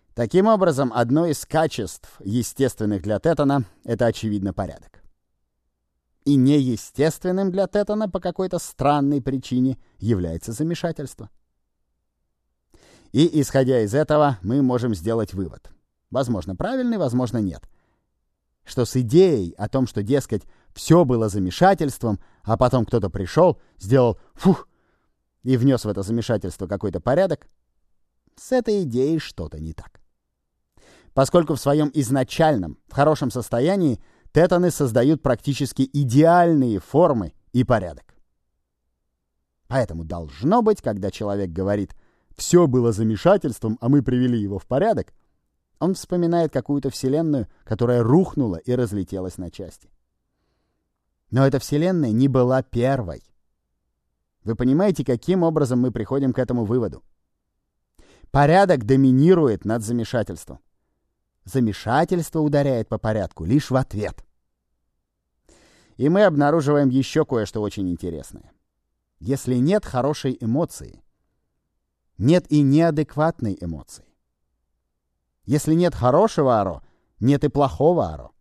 Таким образом, одно из качеств, естественных для тетана, это, очевидно, порядок. И неестественным для тетана по какой-то странной причине является замешательство. И, исходя из этого, мы можем сделать вывод. Возможно, правильный, возможно, нет. Что с идеей о том, что, дескать, все было замешательством, а потом кто-то пришел, сделал «фух» и внес в это замешательство какой-то порядок, с этой идеей что-то не так. Поскольку в своем изначальном, в хорошем состоянии, тетаны создают практически идеальные формы и порядок. Поэтому должно быть, когда человек говорит «все было замешательством, а мы привели его в порядок», он вспоминает какую-то вселенную, которая рухнула и разлетелась на части. Но эта вселенная не была первой. Вы понимаете, каким образом мы приходим к этому выводу? Порядок доминирует над замешательством. Замешательство ударяет по порядку лишь в ответ. И мы обнаруживаем еще кое-что очень интересное. Если нет хорошей эмоции, нет и неадекватной эмоции. Если нет хорошего аро, нет и плохого аро.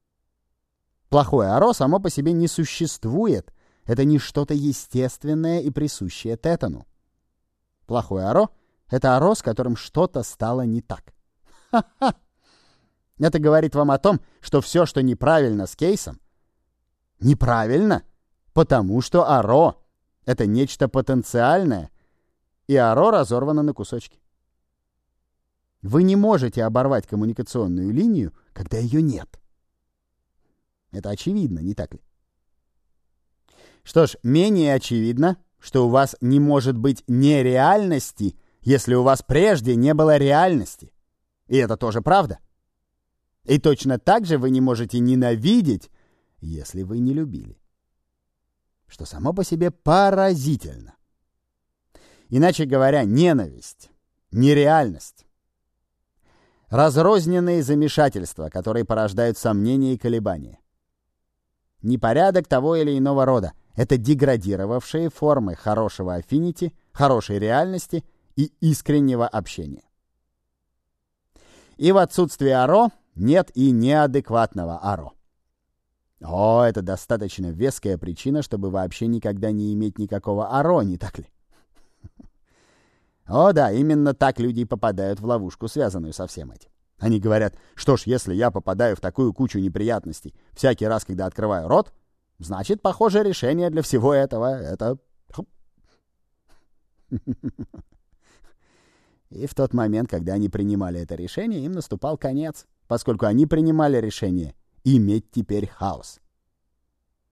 Плохое аро само по себе не существует. Это не что-то естественное и присущее тетану. Плохое аро — это аро, с которым что-то стало не так. Ха-ха! Это говорит вам о том, что все, что неправильно с кейсом, неправильно, потому что аро — это нечто потенциальное, и аро разорвано на кусочки. Вы не можете оборвать коммуникационную линию, когда ее нет. Это очевидно, не так ли? Что ж, менее очевидно, что у вас не может быть нереальности, если у вас прежде не было реальности. И это тоже правда. И точно так же вы не можете ненавидеть, если вы не любили. Что само по себе поразительно. Иначе говоря, ненависть, нереальность. Разрозненные замешательства, которые порождают сомнения и колебания. Непорядок того или иного рода — это деградировавшие формы хорошего аффинити, хорошей реальности и искреннего общения. И в отсутствии аро нет и неадекватного аро. О, это достаточно веская причина, чтобы вообще никогда не иметь никакого аро, не так ли? О да, именно так люди и попадают в ловушку, связанную со всем этим. Они говорят, что ж, если я попадаю в такую кучу неприятностей всякий раз, когда открываю рот, значит, похоже, решение для всего этого — это... И в тот момент, когда они принимали это решение, им наступал конец, поскольку они принимали решение иметь теперь хаос.